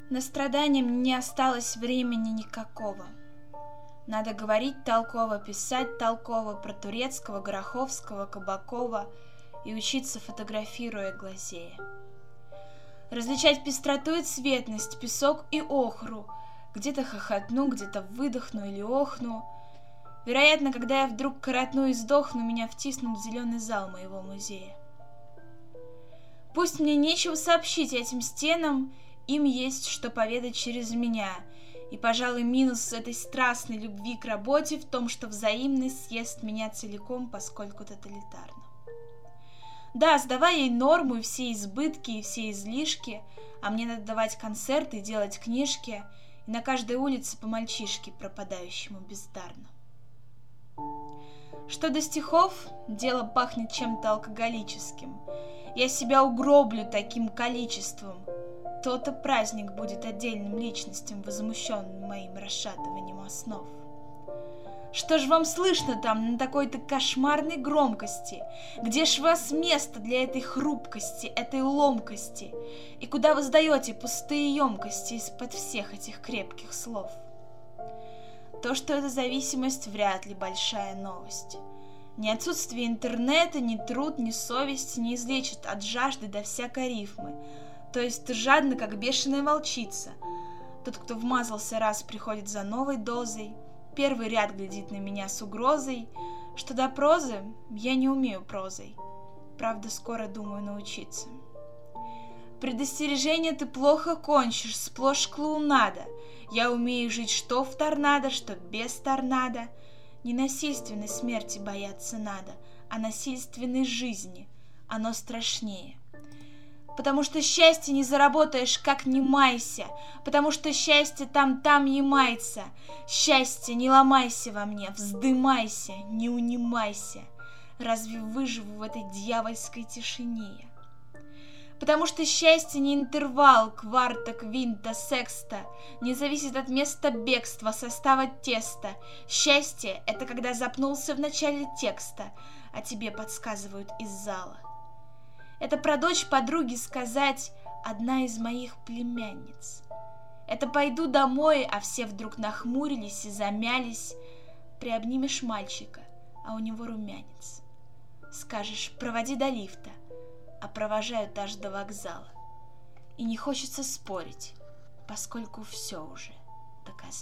На страдания не осталось времени никакого. Надо говорить толково, писать толково про Турецкого, Гороховского, Кабакова и учиться, фотографируя, глазея. Различать пестроту и цветность, песок и охру, где-то хохотну, где-то выдохну или охну. Вероятно, когда я вдруг коротну и сдохну, меня втиснут в зеленый зал моего музея. Пусть мне нечего сообщить этим стенам, им есть что поведать через меня, и, пожалуй, минус этой страстной любви к работе в том, что взаимность съест меня целиком, поскольку тоталитарно. Да, сдавая ей норму и все избытки, и все излишки, а мне надо давать концерты и делать книжки, и на каждой улице по мальчишке, пропадающему бездарно. Что до стихов, дело пахнет чем-то алкоголическим. Я себя угроблю таким количеством. То-то праздник будет отдельным личностям, возмущенным моим расшатыванием основ. Что ж вам слышно там на такой-то кошмарной громкости? Где ж у вас место для этой хрупкости, этой ломкости? И куда вы сдаете пустые емкости из-под всех этих крепких слов? То, что эта зависимость, вряд ли большая новость. Ни отсутствие интернета, ни труд, ни совесть не излечат от жажды до всякой рифмы. То есть жадно, как бешеная волчица. Тот, кто вмазался раз, приходит за новой дозой. Первый ряд глядит на меня с угрозой. Что до прозы, я не умею прозой. Правда, скоро думаю научиться. Предостережение ты плохо кончишь, сплошь клоунада. Я умею жить что в торнадо, что без торнадо. Не насильственной смерти бояться надо, а насильственной жизни. Оно страшнее. Потому что счастье не заработаешь, как не майся, потому что счастье там ямается. Счастье, не ломайся во мне, вздымайся, не унимайся. Разве выживу в этой дьявольской тишине я? Потому что счастье не интервал, кварта, квинта, секста, не зависит от места бегства, состава теста. Счастье — это когда запнулся в начале текста, а тебе подсказывают из зала. Это про дочь подруги сказать одна из моих племянниц. Это пойду домой, а все вдруг нахмурились и замялись. Приобнимешь мальчика, а у него румянец. Скажешь, проводи до лифта, а провожают аж до вокзала. И не хочется спорить, поскольку все уже доказано.